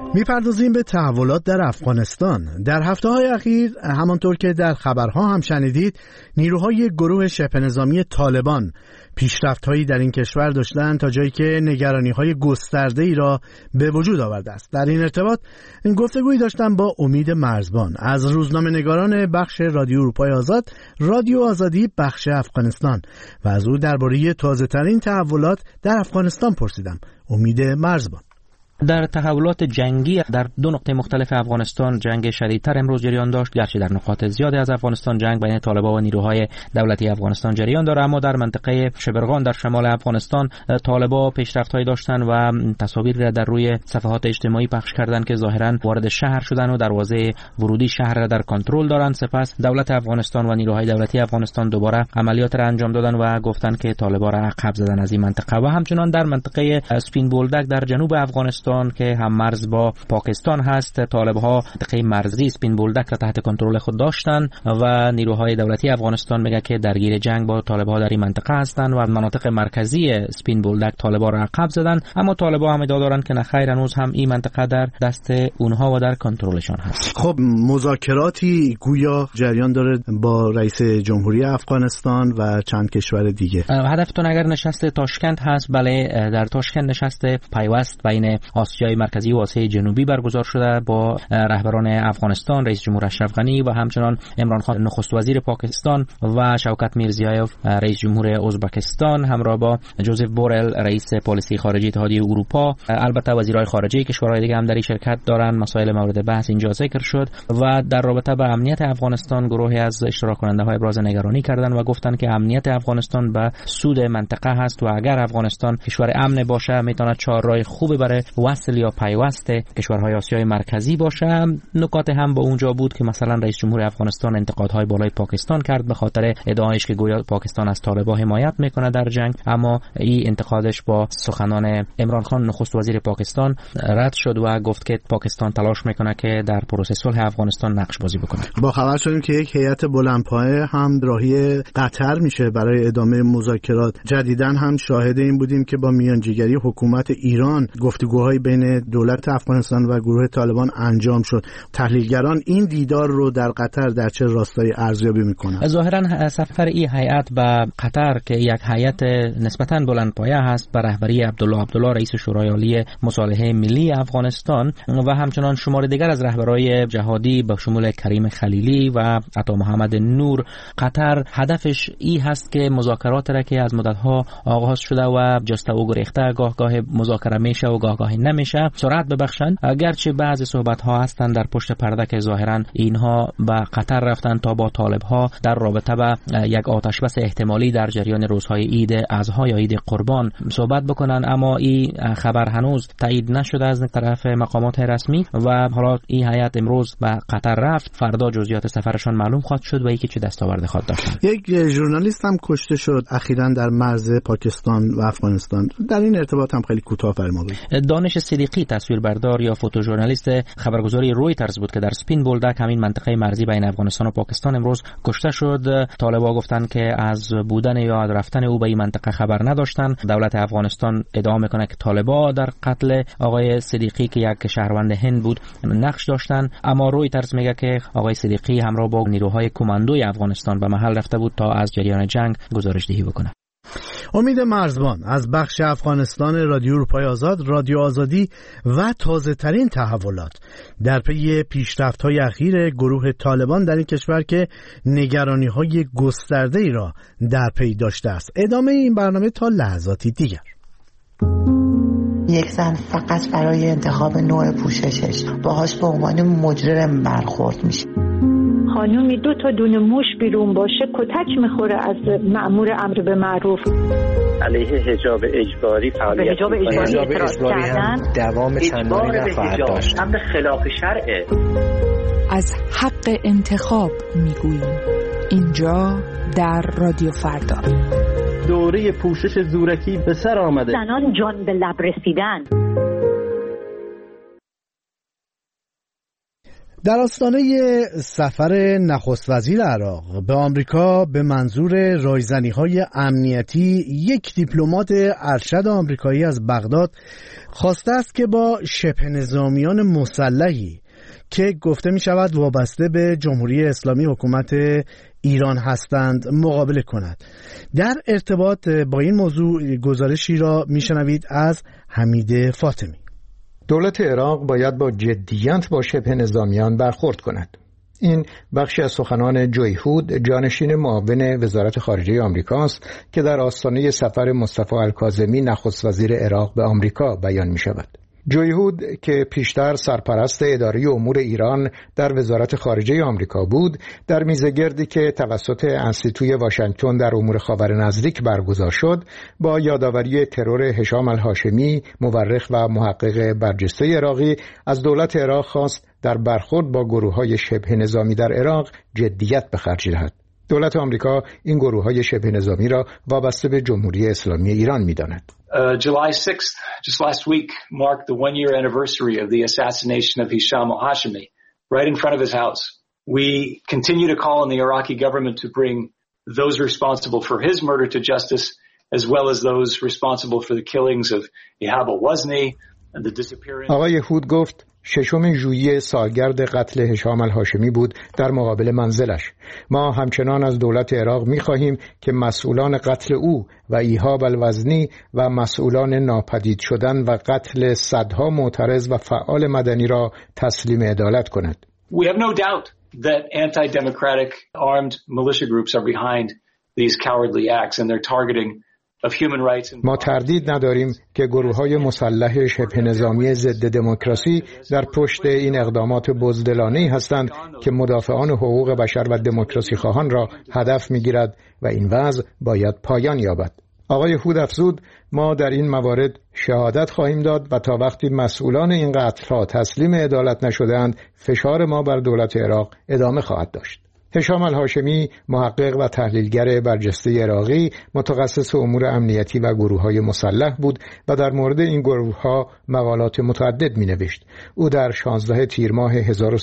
[SPEAKER 1] میپردازیم به تحولات در افغانستان. در هفته‌های اخیر همانطور که در خبرها هم شنیدید، نیروهای گروه شبه نظامی طالبان پیشرفت‌هایی در این کشور داشتند تا جایی که نگرانی‌های گسترده‌ای را به وجود آورده است. در این ارتباط گفتگویی داشتم با امید مرزبان از روزنامه‌نگاران بخش رادیو اروپای آزاد، رادیو آزادی بخش افغانستان و از او درباره تازه‌ترین تحولات در افغانستان پرسیدم. امید مرزبان:
[SPEAKER 7] در تحولات جنگی در دو نقطه مختلف افغانستان جنگ شدیدتر امروز جریان داشت. گرچه در نقاط زیادی از افغانستان جنگ بین طالبان و نیروهای دولتی افغانستان جریان داره، اما در منطقه شبرغان در شمال افغانستان طالبان پیشرفت‌هایی داشتن و تصاویری را در روی صفحات اجتماعی پخش کردند که ظاهراً وارد شهر شدن و دروازه ورودی شهر را در کنترل دارند. سپس دولت افغانستان و نیروهای دولتی افغانستان دوباره عملیات را انجام دادن و گفتند که طالبان را عقب زدن از این منطقه. و همچنان در منطقه سپین بولدک در جنوب افغانستان که هم مرز با پاکستان هست، طالب‌ها منطقه مرزی سپین بولدک را تحت کنترل خود داشتند و نیروهای دولتی افغانستان میگه که درگیر جنگ با طالب‌ها در این منطقه هستند و از مناطق مرکزی سپین بولدک طالب‌ها را عقب زدن. اما طالب‌ها هم ادعا دارند که نخیر، هنوز هم این منطقه در دست اونها و در کنترلشان هست.
[SPEAKER 1] خب مذاکراتی گویا جریان داره با رئیس جمهوری افغانستان و چند کشور دیگه.
[SPEAKER 7] هدفتون اگر نشست تاشکند هست، بله، در تاشکند نشست پیوست بین آسیای مرکزی و آسیای جنوبی برگزار شده با رهبران افغانستان، رئیس جمهور اشرف غنی و همچنان عمران خان نخست وزیر پاکستان و شوکت میرزیایوف رئیس جمهور ازبکستان همراه با جوزف بورل رئیس پالیسی خارجی اتحادیه اروپا. البته وزیرای خارجه کشورهای دیگه هم در این شرکت دارند. مسائل مورد بحث اینجا ذکر شد و در رابطه با امنیت افغانستان گروهی از اشتراک کننده‌ها ابراز نگرانی کردند و گفتند که امنیت افغانستان به سود منطقه هست و اگر افغانستان کشور امن باشه میتونه چهارراه خوبی برای وصل یا پیوست کشورهای آسیای مرکزی باشه. نکات هم با اونجا بود که مثلا رئیس جمهور افغانستان انتقادهای بالای پاکستان کرد به خاطر ادعایش که گویا پاکستان از طالبان حمایت میکنه در جنگ، اما این انتقادش با سخنان عمران خان نخست وزیر پاکستان رد شد و گفت که پاکستان تلاش میکنه که در پروسه صلح افغانستان نقش بازی بکنه.
[SPEAKER 1] با خبر شدیم که یک هیئت بلندپایه هم راهی قطر میشه برای ادامه مذاکرات. جدیداً هم شاهد این بودیم که با میانجیگری حکومت ایران گفتگوهای بین دولت افغانستان و گروه طالبان انجام شد. تحلیلگران این دیدار رو در قطر در چه راستایی ارزیابی میکنن؟
[SPEAKER 7] ظاهرا سفر این هیئت به قطر که یک هیئت نسبتاً بلندپایه هست به رهبری عبدالله رئیس شورای عالی مصالحه ملی افغانستان و همچنان شمار دیگر از رهبرای جهادی به شمول کریم خلیلی و عطا محمد نور، قطر هدفش این هست که مذاکرات را که از مدت‌ها آغاز شده و جسته و گریخته گاه مذاکره میشه و گاه نمیشه سرعت ببخشند. اگرچه بعضی صحبت‌ها هستند در پشت پرده که ظاهراً اینها به قطر رفتن تا با طالب‌ها در رابطه با یک آتشبس احتمالی در جریان روزهای عید اضحی یا عید قربان صحبت بکنن، اما این خبر هنوز تایید نشده از طرف مقامات رسمی و حالا این هیئت امروز به قطر رفت. فردا جزئیات سفرشان معلوم خواهد شد و اینکه چه دستاورد خواهد داشت.
[SPEAKER 1] یک ژورنالیست هم کشته شد اخیراً در مرز پاکستان و افغانستان. در این ارتباط هم خیلی کوتاه فرمایید.
[SPEAKER 7] دانش صدیقی تصویربردار یا فوتوژورنالیست خبرگزاری رویترز بود که در سپین بولدک همین منطقه مرزی بین افغانستان و پاکستان امروز کشته شد. طالبان گفتند که از بودن یا رفتن او به این منطقه خبر نداشتند. دولت افغانستان ادعا میکنه که طالبان در قتل آقای صدیقی که یک شهروند هند بود نقش داشتند، اما رویترز میگه که آقای صدیقی همراه با نیروهای کماندوی افغانستان به محل رفته بود تا از جریان جنگ گزارش‌دهی بکنه.
[SPEAKER 1] امید مرزبان از بخش افغانستان رادیو اروپای آزاد، رادیو آزادی و تازه ترین تحولات در پی پیشرفت‌های اخیر گروه طالبان در این کشور که نگرانی‌های گسترده‌ای را در پی داشته است. ادامه این برنامه تا لحظاتی دیگر.
[SPEAKER 20] یک زن فقط برای انتخاب نوع پوششش باهاش به عنوان مجرم برخورد میشه.
[SPEAKER 21] خانومی 2 تا دونه موش بیرون باشه کتک میخوره از مأمور امر به معروف.
[SPEAKER 22] علیه حجاب اجباری فعالیت
[SPEAKER 21] حجاب اجباری
[SPEAKER 10] هم دوام چندانی نخواهد داشت.
[SPEAKER 22] امر خلاف شرعه.
[SPEAKER 12] از حق انتخاب میگوییم اینجا در رادیو فردا.
[SPEAKER 22] دوره پوشش زورکی به سر آمده.
[SPEAKER 21] زنان جان به لب رسیدن.
[SPEAKER 1] در آستانه سفر نخست وزیر عراق به آمریکا به منظور رایزنی‌های امنیتی، یک دیپلمات ارشد آمریکایی از بغداد خواسته است که با شبه نظامیان مسلحی که گفته می شود وابسته به جمهوری اسلامی حکومت ایران هستند مقابله کند. در ارتباط با این موضوع گزارشی را می شنوید از حمید فاطمی.
[SPEAKER 3] دولت عراق باید با جدیت با شبه نظامیان برخورد کند. این بخشی از سخنان جوی هود، جانشین معاون وزارت خارجه آمریکاست که در آستانه سفر مصطفی الکاظمی نخست وزیر عراق به آمریکا بیان می شود. جوی هود که پیشتر سرپرست اداره امور ایران در وزارت خارجه آمریکا بود، در میزگردی که توسط انستیتوی واشنگتن در امور خاور نزدیک برگزار شد، با یادآوری ترور هشام الهاشمی، مورخ و محقق برجسته عراقی، از دولت عراق خواست در برخورد با گروه‌های شبه نظامی در عراق جدیت به خرج دهد. دولت آمریکا این گروه‌های شبه نظامی را وابسته به جمهوری اسلامی ایران می‌داند.
[SPEAKER 4] July 6th, just last week, marked the one-year anniversary of the assassination of Hisham al-Hashimi, right in front of his house. We continue to call on the Iraqi government to bring those responsible for his murder to justice, as well as those responsible for the killings of Ihab al-Wazni and the disappearance.
[SPEAKER 3] آقای هود گفت 6 ژوئیه سالگرد قتل هشام الهاشمی بود در مقابل منزلش. ما همچنان از دولت عراق می‌خواهیم که مسئولان قتل او و ایهاب الوزنی و مسئولان ناپدید شدن و قتل صدها معترض و فعال مدنی را تسلیم عدالت کند.
[SPEAKER 4] We have no doubt that anti-democratic armed militia groups are behind these cowardly acts and they're targeting
[SPEAKER 3] ما تردید نداریم که گروه‌های مسلح شبه نظامی ضد دموکراسی در پشت این اقدامات بزدلانه‌ای هستند که مدافعان حقوق بشر و دموکراسی خواهان را هدف می‌گیرد و این وضع باید پایان یابد. آقای هود افزود ما در این موارد شهادت خواهیم داد و تا وقتی مسئولان این قتل‌ها تسلیم عدالت نشدند فشار ما بر دولت عراق ادامه خواهد داشت. هشام الهاشمی، محقق و تحلیلگر برجسته عراقی، متخصص امور امنیتی و گروه‌های مسلح بود و در مورد این گروه‌ها مقالات متعدد می‌نوشت. او در 16 تیر ماه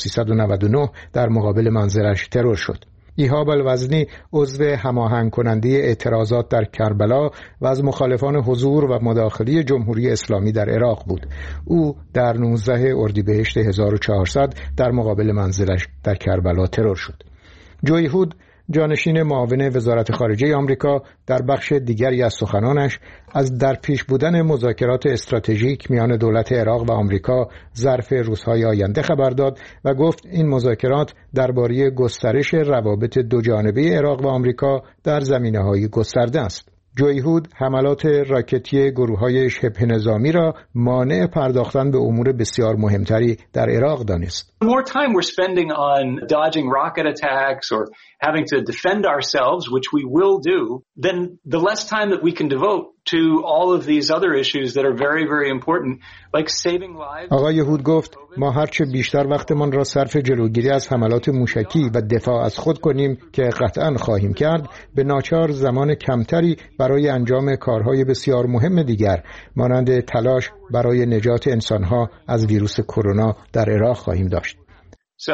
[SPEAKER 3] 1399 در مقابل منزلش ترور شد. ایهاب الوزنی عضو هماهنگ کننده اعتراضات در کربلا و از مخالفان حضور و مداخله جمهوری اسلامی در عراق بود. او در 19 اردیبهشت 1400 در مقابل منزلش در کربلا ترور شد. جوی هود، جانشین معاون وزارت خارجه آمریکا، در بخش دیگری از سخنانش از در پیش بودن مذاکرات استراتژیک میان دولت عراق و آمریکا ظرف روزهای آینده خبر داد و گفت این مذاکرات درباره گسترش روابط دوجانبه عراق و آمریکا در زمینه‌های گسترده است. جوی هود حملات راکتی گروه‌های شبه نظامی را مانع پرداختن به امور بسیار مهمتری در عراق دانست.
[SPEAKER 4] The more time we're spending on dodging rocket attacks or having to defend ourselves, which we will do, then the less time that we can devote to all of these other issues that are very, very important, like saving lives.
[SPEAKER 3] آقای هود گفت ما هرچه بیشتر وقتمان را صرف جلوگیری از حملات موشکی و دفاع از خود کنیم که قطعاً خواهیم کرد، به ناچار زمان کمتری برای انجام کارهای بسیار مهم دیگر مانند تلاش برای نجات انسانها از ویروس کرونا در عراق خواهیم داشت.
[SPEAKER 4] So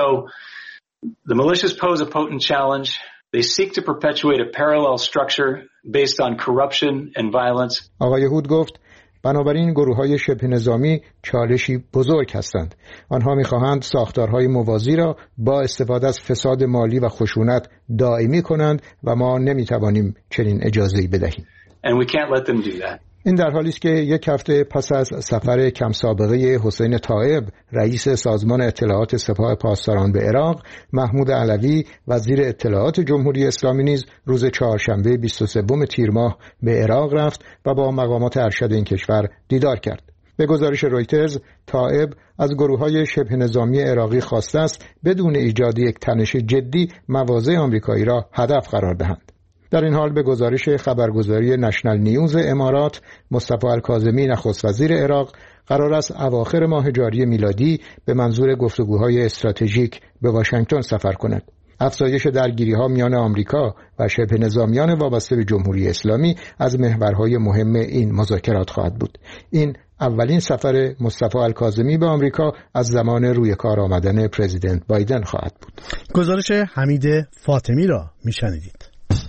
[SPEAKER 4] the militias pose a potent challenge. They seek to perpetuate a parallel structure based on corruption and violence.
[SPEAKER 3] آقای هود گفت بنابراین گروه‌های شبه نظامی چالشی بزرگ هستند. آنها می‌خواهند ساختارهای موازی را با استفاده از فساد مالی و خشونت دائمی کنند و ما نمی‌توانیم چنین اجازه‌ای بدهیم.
[SPEAKER 4] And we can't let them do that.
[SPEAKER 3] این در حالی است که یک هفته پس از سفر کم سابقه حسین طایب رئیس سازمان اطلاعات سپاه پاسداران به عراق، محمود علوی وزیر اطلاعات جمهوری اسلامی نیز روز چهارشنبه 23 تیر ماه به عراق رفت و با مقامات ارشد این کشور دیدار کرد. به گزارش رویترز، طایب از گروه‌های شبه نظامی عراقی خواسته است بدون ایجاد یک تنش جدی مواضع آمریکایی را هدف قرار دهند. در این حال به گزارش خبرگزاری نشنل نیوز امارات، مصطفی الکاظمی نخست وزیر عراق قرار است اواخر ماه جاری میلادی به منظور گفتگوهای استراتژیک به واشنگتن سفر کند. افزایش درگیری‌ها میان آمریکا و شبه نظامیان وابسته به جمهوری اسلامی از محورهای مهم این مذاکرات خواهد بود. این اولین سفر مصطفی الکاظمی به آمریکا از زمان روی کار آمدن پرزیدنت بایدن خواهد بود.
[SPEAKER 1] گزارش حمید فاطمی را میشنیدید.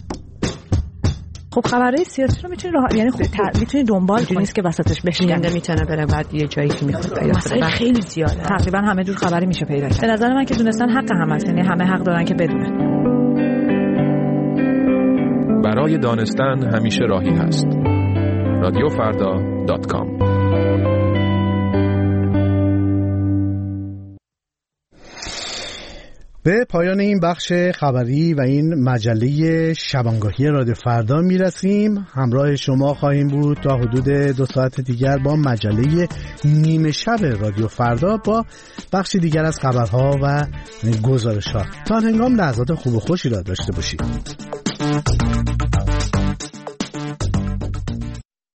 [SPEAKER 8] خب خبرهای سیاسی رو میتونی یعنی میتونی دنبال کنی که وسطش بشینه،
[SPEAKER 9] میتونه بره بعد یه جایی که میخواد
[SPEAKER 8] مسائل خیلی زیاده، تقریبا همه جور خبری میشه پیدا کرد. به نظر من که دونستن حق همه است، یعنی همه حق دارن که بدونن.
[SPEAKER 23] برای دانستن همیشه راهی هست. radiofarda.com.
[SPEAKER 1] به پایان این بخش خبری و این مجله شبانگاهی رادیو فردا میرسیم. همراه شما خواهیم بود تا حدود 2 ساعت دیگر با مجله نیمه شب رادیو فردا با بخش دیگر از خبرها و گزارش‌ها. تا هنگام لحظات خوب و خوشی را داشته باشید.